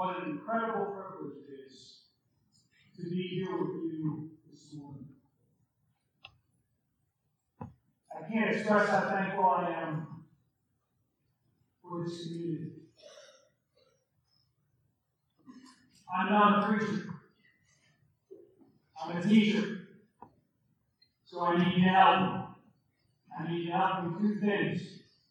What an incredible privilege it is to be here with you this morning. I can't express how thankful I am for this community. I'm not a preacher. I'm a teacher. So I need you to help me. I need you to help me with two things.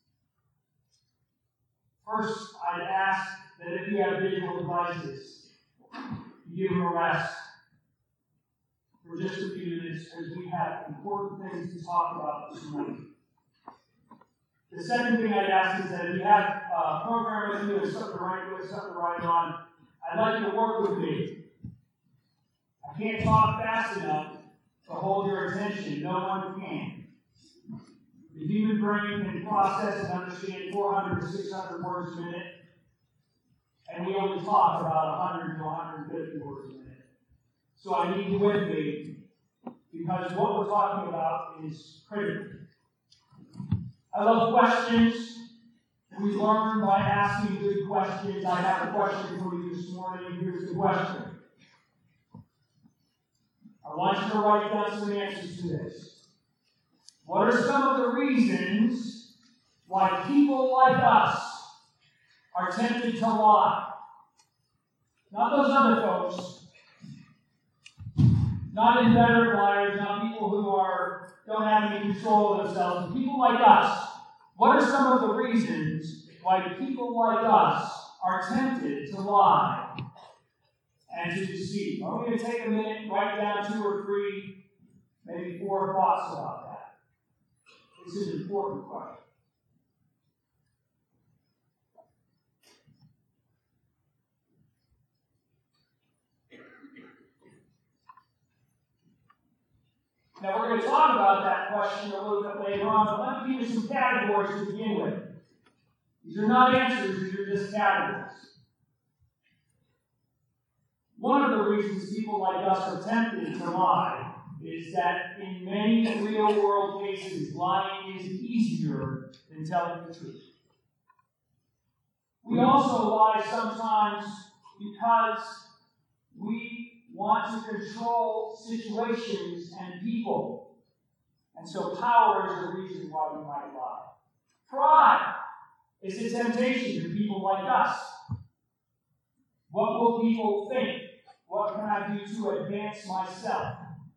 First, I'd ask that if you have digital devices, you give them a rest for just a few minutes as we have important things to talk about this morning. The second thing I'd ask is that if you have a program with you and something to write with, something to write on, I'd like you to work with me. I can't talk fast enough to hold your attention. No one can. The human brain can process and understand 400 to 600 words a minute, and we only talk about 100 to 150 words a minute. So I need you with me, because what we're talking about is critical. I love questions. We learn by asking good questions. I have a question for you this morning. Here's the question. I want you to write down some answers to this. What are some of the reasons why people like us are tempted to lie? Not those other folks. Not inveterate liars, not people who don't have any control of themselves, but people like us. What are some of the reasons why people like us are tempted to lie and to deceive? I'm going to take a minute, write down 2 or 3, maybe 4 thoughts about that. It's an important question. Now, we're going to talk about that question a little bit later on, but let me give you some categories to begin with. These are not answers, these are just categories. One of the reasons people like us are tempted to lie is that in many real-world cases, lying is easier than telling the truth. We also lie sometimes because we want to control situations and people. And so power is the reason why we might lie. Pride is a temptation to people like us. What will people think? What can I do to advance myself?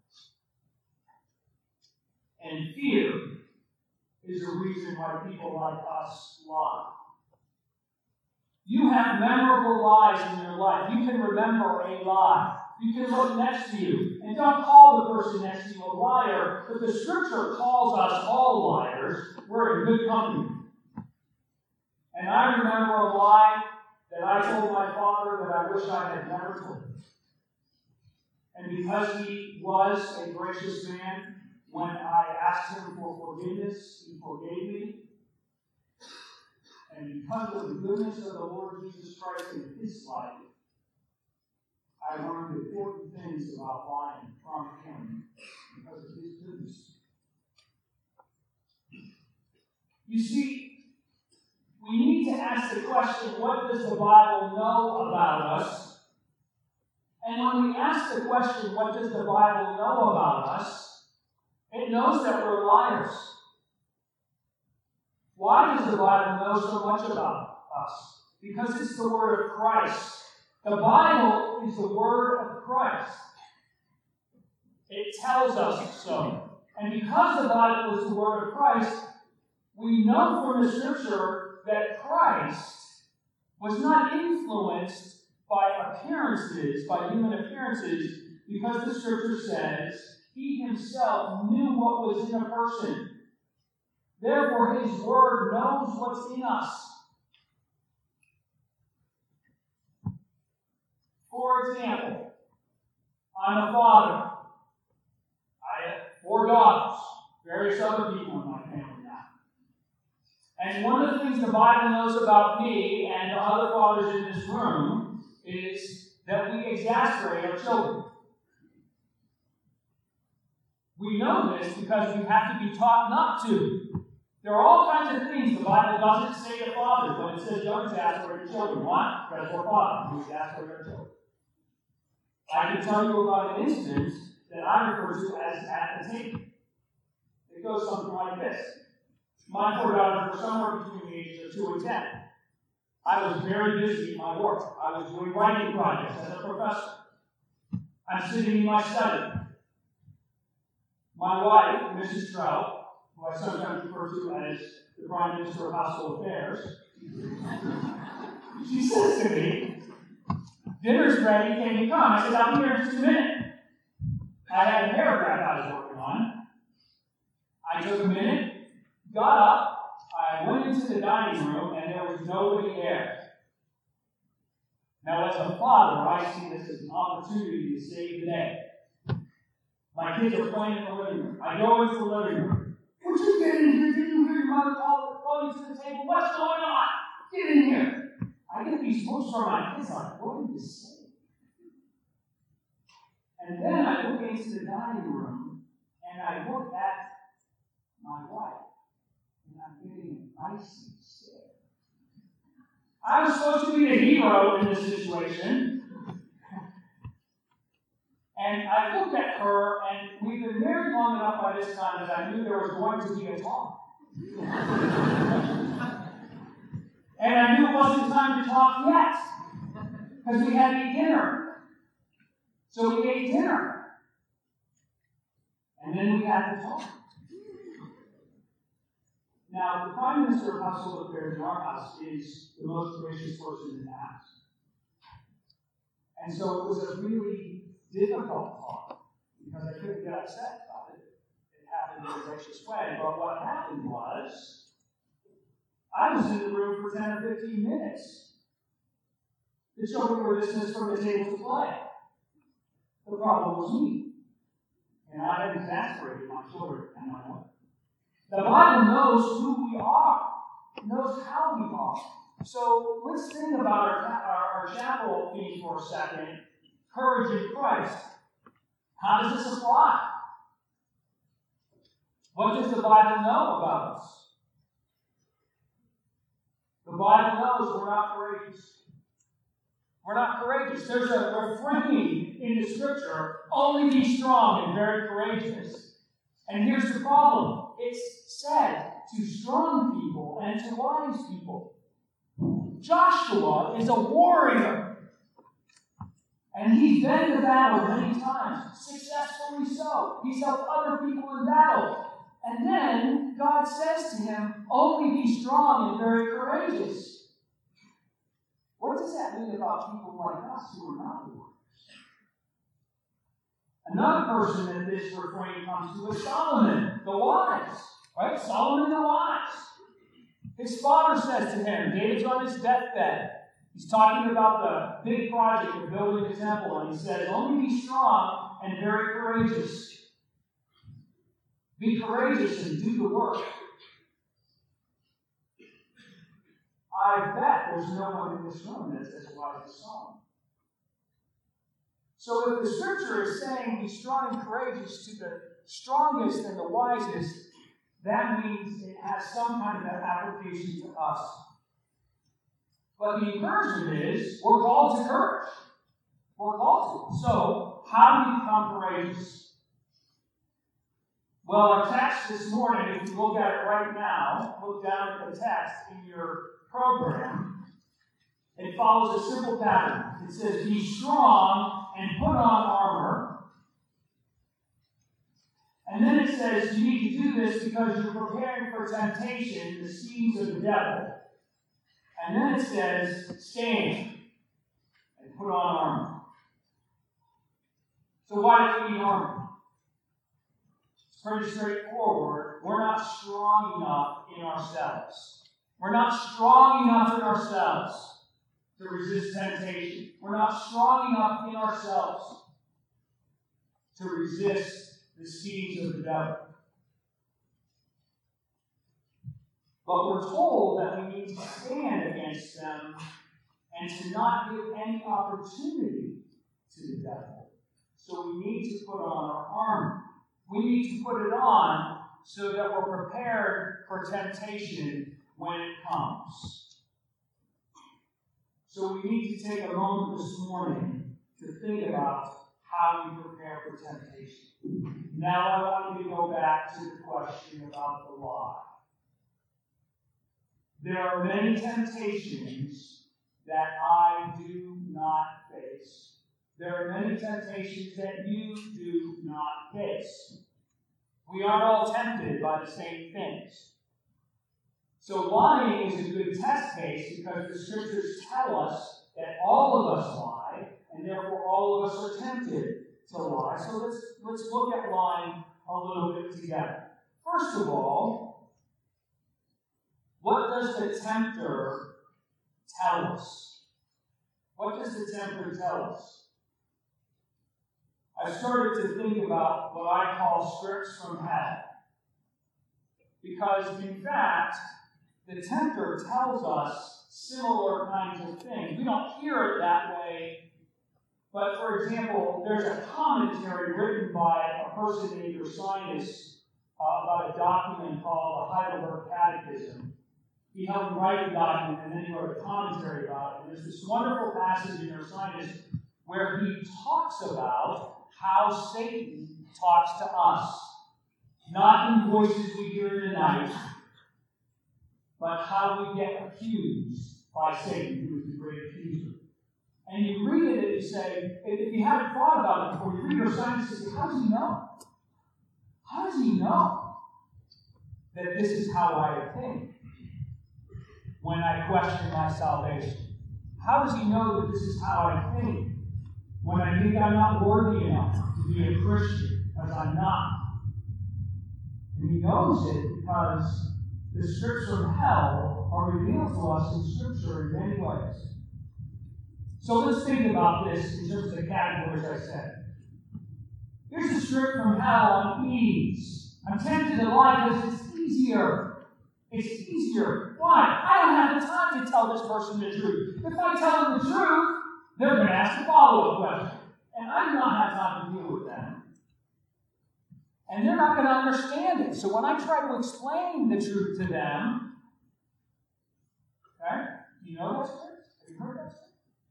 And fear is a reason why people like us lie. You have memorable lies in your life. You can remember a lie. You can look next to you. And don't call the person next to you a liar, but the Scripture calls us all liars. We're in good company. And I remember a lie that I told my father that I wish I had never told him. And because he was a gracious man, when I asked him for forgiveness, he forgave me. And because of the goodness of the Lord Jesus Christ in his life, I learned important things about lying from him because of his goodness. You see, we need to ask the question, what does the Bible know about us? And when we ask the question, what does the Bible know about us? It knows that we're liars. Why does the Bible know so much about us? Because it's the Word of Christ. The Bible is the Word of Christ. It tells us so. And because the Bible is the Word of Christ, we know from the Scripture that Christ was not influenced by appearances, by human appearances, because the Scripture says he himself knew what was in a person. Therefore, his Word knows what's in us. For example, I'm a father. I have 4 daughters, various other people in my family now. And one of the things the Bible knows about me and the other fathers in this room is that we exasperate our children. We know this because we have to be taught not to. There are all kinds of things the Bible doesn't say to fathers when it says don't ask for your children. Why? Because we're fathers. We ask for your children. I can tell you about an instance that I refer to as at the table. It goes something like this. My 4 daughters were somewhere between the ages of 2 and 10. I was very busy in my work. I was doing writing projects as a professor. I'm sitting in my study. My wife, Mrs. Trout, who I sometimes refer to as the Prime Minister of Household Affairs, she says to me, "Dinner's ready, can you come?" I said, "I'll be here in just a minute." I had a paragraph I was working on. I took a minute, got up, I went into the dining room, and there was nobody there. Now, as a father, I see this as an opportunity to save the day. My kids are playing in the living room. I go into the living room. "Would you get in here? Did you hear your mother call you to the table? What's going on? Get in here." I get these looks from my kids like, "What did you say?" And then I look into the dining room, and I look at my wife, and I'm getting a icy stare. I was supposed to be the hero in this situation. And I looked at her, and we've been married long enough by this time that I knew there was going to be a talk. And I knew it wasn't time to talk yet, because we had to eat dinner. So we ate dinner. And then we had to talk. Now, the Prime Minister of Household Affairs in our house is the most gracious person in the house. And so it was a really difficult talk, because I couldn't get upset about it. It happened in a gracious way. But what happened was, I was in the room for 10 or 15 minutes. The children were dismissed from the table to play. The problem was me. And I had exasperated my children and my wife. The Bible knows who we are. It knows how we are. So let's think about our chapel theme for a second. Courage in Christ. How does this apply? What does the Bible know about us? The Bible knows we're not courageous. We're not courageous. There's a refrain in the Scripture, only be strong and very courageous. And here's the problem. It's said to strong people and to wise people. Joshua is a warrior. And he's been to battle many times, successfully so. He's helped other people in battle. And then God says to him, only be strong and very courageous. What does that mean about people like us who are not warriors? Another person that this refrain comes to is Solomon, the wise. Right? Solomon the wise. His father says to him, David's on his deathbed. He's talking about the big project of building the temple, and he says, only be strong and very courageous. Be courageous and do the work. I bet there's no one in this room that's as wise as Solomon. So if the Scripture is saying be strong and courageous to the strongest and the wisest, that means it has some kind of application to us. But the encouragement is, we're called to courage. We're called to. So, how do we become courageous? Well, our text this morning, if you look at it right now, look down at the text in your program, it follows a simple pattern. It says, be strong and put on armor. And then it says, you need to do this because you're preparing for temptation, the schemes of the devil. And then it says, stand and put on armor. So why do we need armor? It's pretty straightforward. We're not strong enough in ourselves. We're not strong enough in ourselves to resist temptation. We're not strong enough in ourselves to resist the schemes of the devil. But we're told that we need to stand against them and to not give any opportunity to the devil. So we need to put on our armor. We need to put it on so that we're prepared for for temptation when it comes. So we need to take a moment this morning to think about how we prepare for temptation. Now I want you to go back to the question about the lie. There are many temptations that I do not face. There are many temptations that you do not face. We aren't all tempted by the same things. So lying is a good test case because the scriptures tell us that all of us lie, and therefore all of us are tempted to lie. So let's look at lying a little bit together. First of all, what does the tempter tell us? What does the tempter tell us? I started to think about what I call scripts from hell. Because, in fact, the tempter tells us similar kinds of things. We don't hear it that way, but, for example, there's a commentary written by a person named Ursinus about a document called the Heidelberg Catechism. He helped write the document, and then he wrote a commentary about it. And there's this wonderful passage in Ursinus where he talks about how Satan talks to us. Not in voices we hear in the night, but how we get accused by Satan, who is the great accuser. And you read it and you say, if you haven't thought about it before, you read Ursinus and say, how does he know? How does he know that this is how I think when I question my salvation? How does he know that this is how I think when I think I'm not worthy enough to be a Christian, because I'm not? And he knows it because the scripts from hell are revealed to us in Scripture in many ways. So let's think about this in terms of the categories I said. Here's a script from hell on ease. I'm tempted to lie because it's easier. It's easier. Why? I don't have the time to tell this person the truth. If I tell them the truth, they're going to ask a follow-up question. And I do not have time to deal with them. And they're not going to understand it. So when I try to explain the truth to them, okay? Do you know that script? Have you heard that script?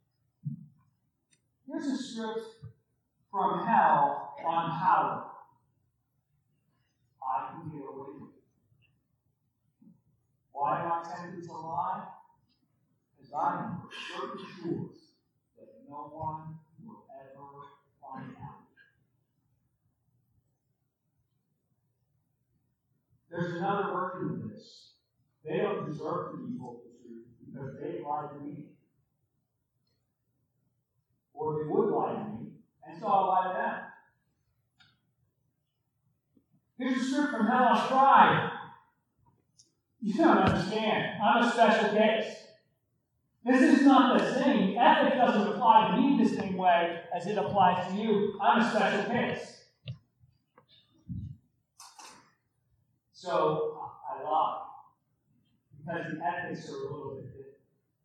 Here's a script from hell on power. I can get away with it. Why am I tempted to lie? Because I am for certain sure that no one will ever find out. There's another version of this. They don't deserve to be told the truth because they lied to me. Or they would lie to me, and so I'll lie to them. Here's a script from hell on pride. You don't understand. I'm a special case. This is not the same. Ethic doesn't apply to me the same way as it applies to you. I'm a special case. So I lie. Because the ethics are a little bit different.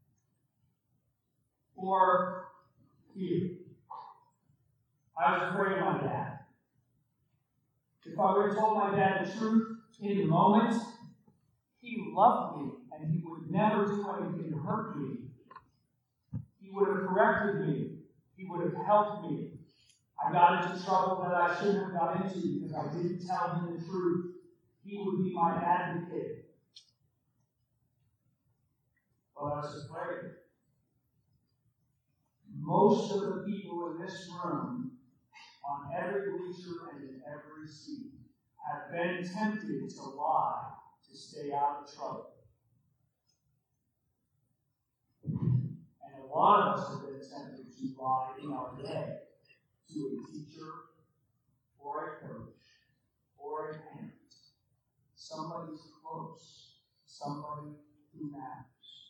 Or fear. I was afraid of my dad. If I would have told my dad the truth in the moment, he loved me and he would never do anything to hurt me. He would have corrected me. He would have helped me. I got into trouble that I shouldn't have got into because I didn't tell him the truth. He would be my advocate. But I was afraid. Most of the people in this room, on every bleacher and in every seat, have been tempted to lie to stay out of trouble. And a lot of us have been tempted to lie in our day to a teacher or a coach or a parent. Somebody who's close, somebody who matters.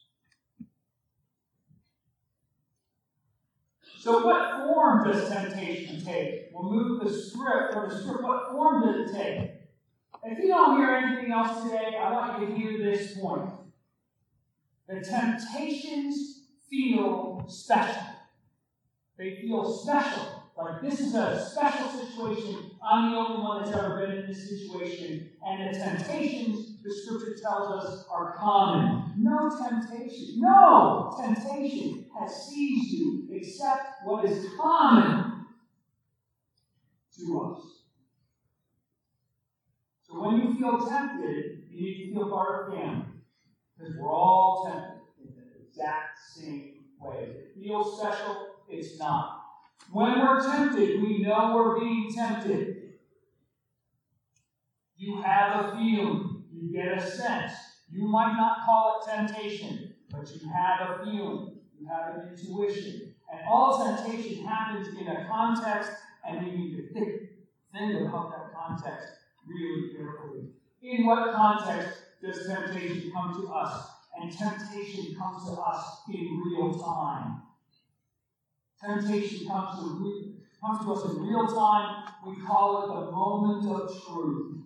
So what form does temptation take? We'll move the script from the script. What form does it take? If you don't hear anything else today, I want you to hear this point. The temptations feel special. They feel special. Like this is a special situation. I'm the only one that's ever been in this situation. And the temptations, the Scripture tells us are common. No temptation has seized you except what is common to us. So when you feel tempted, you need to feel part of the family. Because we're all tempted in the exact same way. It feels special, it's not. When we're tempted, we know we're being tempted. You have a feeling, you get a sense. You might not call it temptation, but you have a feeling, you have an intuition. And all temptation happens in a context, and we need to think about that context really carefully. In what context does temptation come to us? And temptation comes to us in real time. Temptation comes to us in real time. We call it the moment of truth.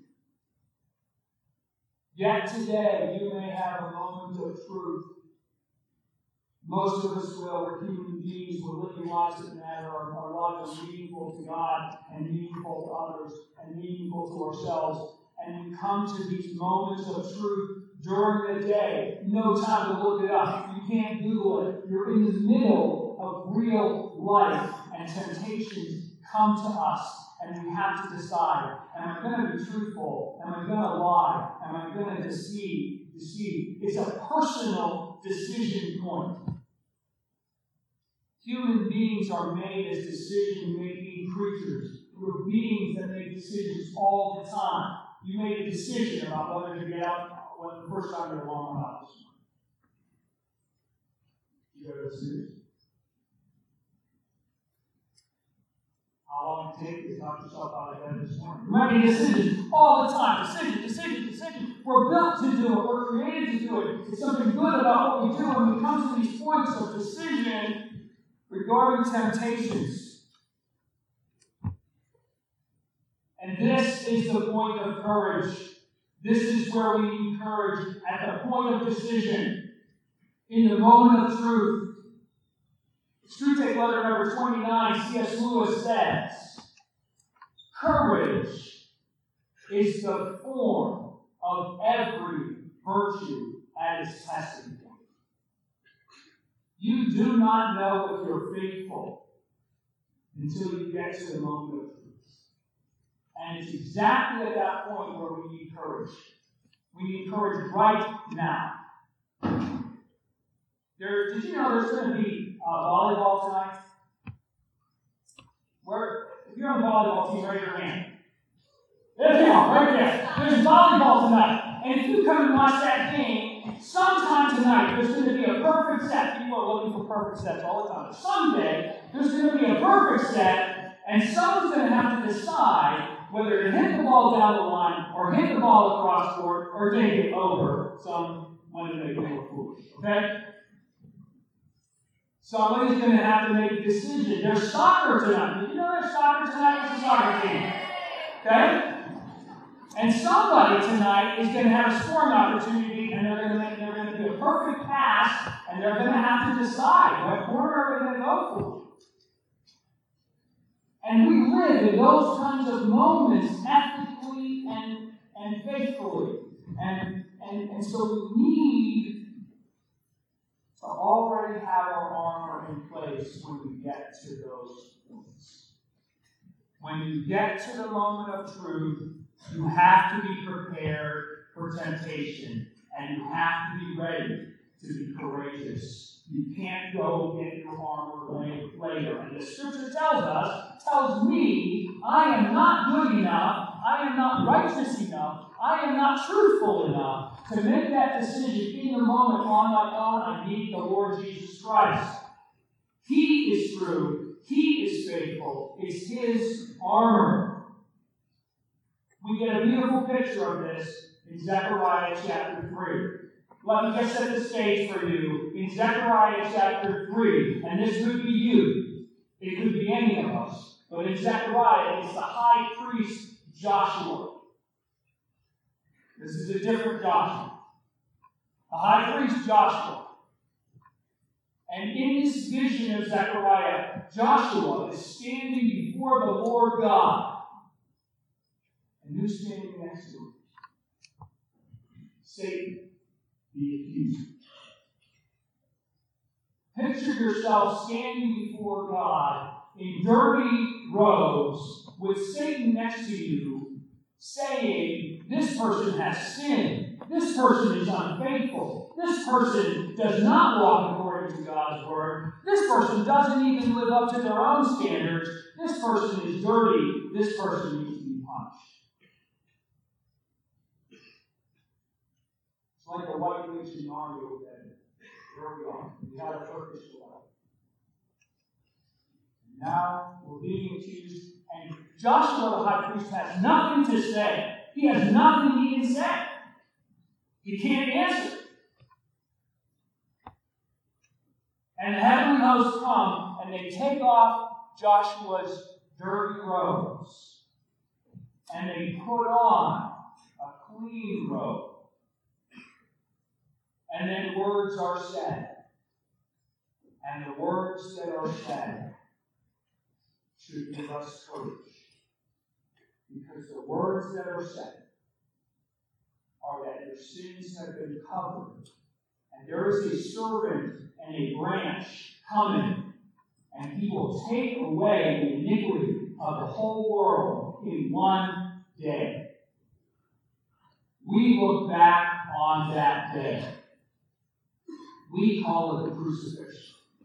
Yet today, you may have a moment of truth. Most of us will. We're human beings. We're living lives that matter. Our lives are meaningful to God and meaningful to others and meaningful to ourselves. And we come to these moments of truth during the day. No time to look it up. You can't Google it. You're in the middle of real life, and temptations come to us. And we have to decide, am I going to be truthful? Am I going to lie? Am I going to deceive? It's a personal decision point. Human beings are made as decision-making creatures. We're beings that make decisions all the time. You made a decision about whether to get up when the first time your alarm went off this morning. You go to the snooze. How long did it take to knock yourself out of bed this morning? We're making decisions all the time. Decision. We're built to do it. We're created to do it. It's something good about what we do when we come to these points of decision regarding temptations. And this is the point of courage. This is where we need courage at the point of decision, in the moment of truth. Screwtape letter number 29, C.S. Lewis says, courage is the form of every virtue at its testing point. You do not know if you're faithful until you get to the moment of truth. And it's exactly at that point where we need courage. We need courage right now. Did you know there's going to be volleyball tonight? If you're on the volleyball team, raise your hand. There you go, right there. There's volleyball tonight. And if you come and watch that game, sometime tonight there's going to be a perfect set. People are looking for perfect sets all the time. Someday there's going to be a perfect set, and someone's going to have to decide whether to hit the ball down the line or hit the ball across court or take it over some Monday night foolish. Okay? Somebody's going to have to make a decision. There's soccer tonight. Did you know there's soccer tonight? It's a soccer game. Okay? And somebody tonight is going to have a scoring opportunity, and they're going to do a perfect pass, and they're going to have to decide what corner are they going to go for. And we live in those kinds of moments ethically and faithfully. And so we need to already have our armor in place when we get to those points. When you get to the moment of truth, you have to be prepared for temptation, and you have to be ready to be courageous. You can't go get your armor later. And the Scripture tells me, I am not good enough, I am not righteous enough, I am not truthful enough to make that decision in the moment on my own. I need the Lord Jesus Christ. He is true. He is faithful. It's His armor. We get a beautiful picture of this in Zechariah chapter 3. Let me just set the stage for you in Zechariah chapter 3. And this could be you. It could be any of us. But in Zechariah, it's the high priest Joshua. This is a different Joshua. The high priest Joshua. And in this vision of Zechariah, Joshua is standing before the Lord God. And who's standing next to him? Satan, the accuser. Picture yourself standing before God in dirty robes with Satan next to you, saying, this person has sinned. This person is unfaithful. This person does not walk according to God's word. This person doesn't even live up to their own standards. This person is dirty. This person needs to be punished. It's like a white legion army with that. There we are. We had a Turkish flag. Now we're being accused, and Joshua the high priest has nothing to say. He has nothing he can say. He can't answer. And the heavenly hosts come, and they take off Joshua's dirty robes, and they put on a clean robe. And then words are said. And the words that are said should give us courage. Because the words that are said are that your sins have been covered. And there is a servant and a branch coming. And he will take away the iniquity of the whole world in one day. We look back on that day. We call it the crucifixion.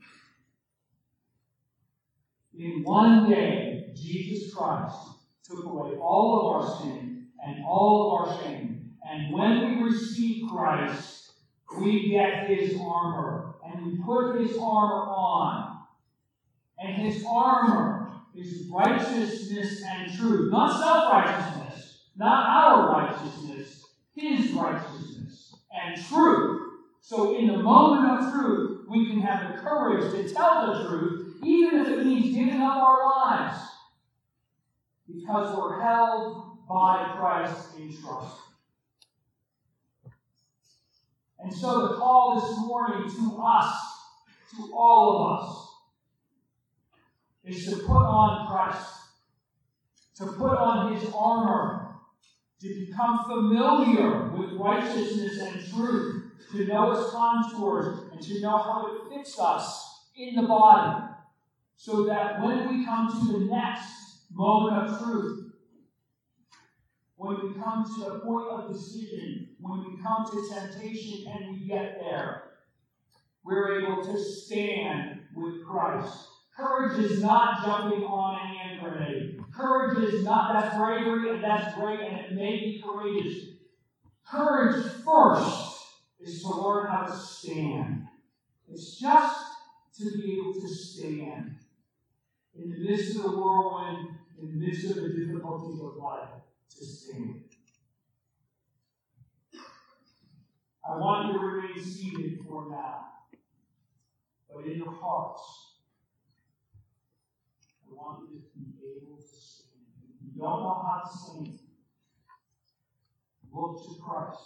In one day, Jesus Christ took away all of our sin and all of our shame. And when we receive Christ, we get his armor. And we put his armor on. And his armor is righteousness and truth. Not self-righteousness. Not our righteousness. His righteousness and truth. So in the moment of truth, we can have the courage to tell the truth, even if it means giving up our lives. Because we're held by Christ in trust. And so the call this morning to us, to all of us, is to put on Christ. To put on his armor. To become familiar with righteousness and truth. To know its contours and to know how it fits us in the body. So that when we come to the next moment of truth, when we come to the point of decision, when we come to temptation and we get there, we're able to stand with Christ. Courage is not jumping on a hand grenade. Courage is not, that's bravery and that's great and it may be courageous. Courage first is to learn how to stand. It's just to be able to stand in the midst of the whirlwind, in the midst of the difficulties of life, to stand. I want you to remain seated for now, but in your hearts, I want you to be able to stand. If you don't know how to stand, look to Christ.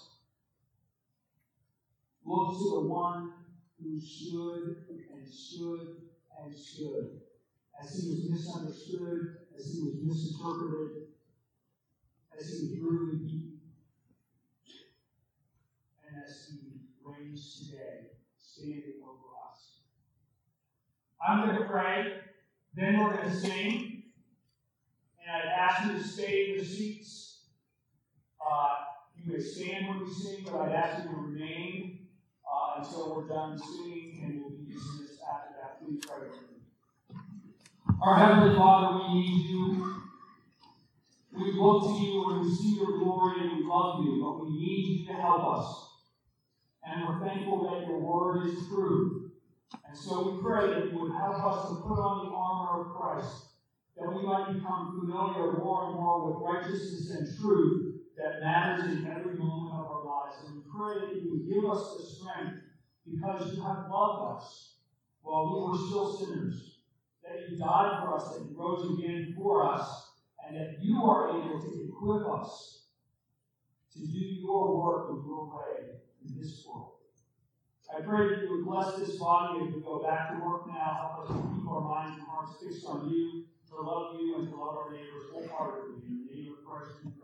Look to the one who stood and stood and stood. As he was misunderstood, as he was misinterpreted, as he was brutally beaten, and as he reigns today, standing over us. I'm going to pray, then we're going to sing, and I'd ask you to stay in your seats. You may stand when we sing, but I'd ask you to remain until we're done singing, and we'll be dismissed after that. Please pray with me. Our Heavenly Father, we need you. We look to you and we see your glory and we love you, but we need you to help us. And we're thankful that your word is true. And so we pray that you would help us to put on the armor of Christ, that we might become familiar more and more with righteousness and truth that matters in every moment of our lives. And we pray that you would give us the strength because you have loved us while we were still sinners, that you died for us, that you rose again for us, and that you are able to equip us to do your work in your way in this world. I pray that you would bless this body as we go back to work now. Help us to keep our minds and hearts fixed on you, to love you and to love our neighbors wholeheartedly. In the name of Christ.